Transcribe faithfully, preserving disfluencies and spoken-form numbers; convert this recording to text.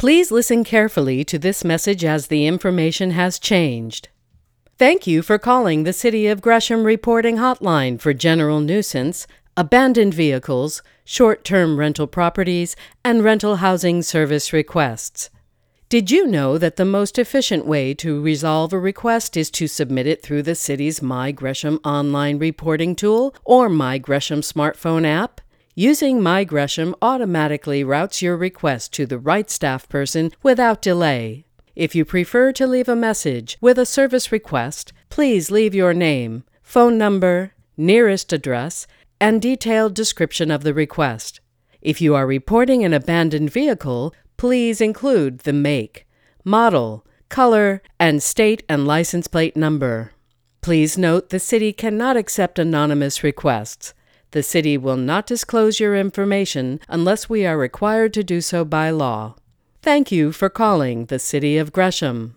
Please listen carefully to this message as the information has changed. Thank you for calling the City of Gresham Reporting Hotline for general nuisance, abandoned vehicles, short-term rental properties, and rental housing service requests. Did you know that the most efficient way to resolve a request is to submit it through the city's My Gresham online reporting tool or My Gresham smartphone app? Using My Gresham automatically routes your request to the right staff person without delay. If you prefer to leave a message with a service request, please leave your name, phone number, nearest address, and detailed description of the request. If you are reporting an abandoned vehicle, please include the make, model, color, and state and license plate number. Please note the city cannot accept anonymous requests. The city will not disclose your information unless we are required to do so by law. Thank you for calling the City of Gresham.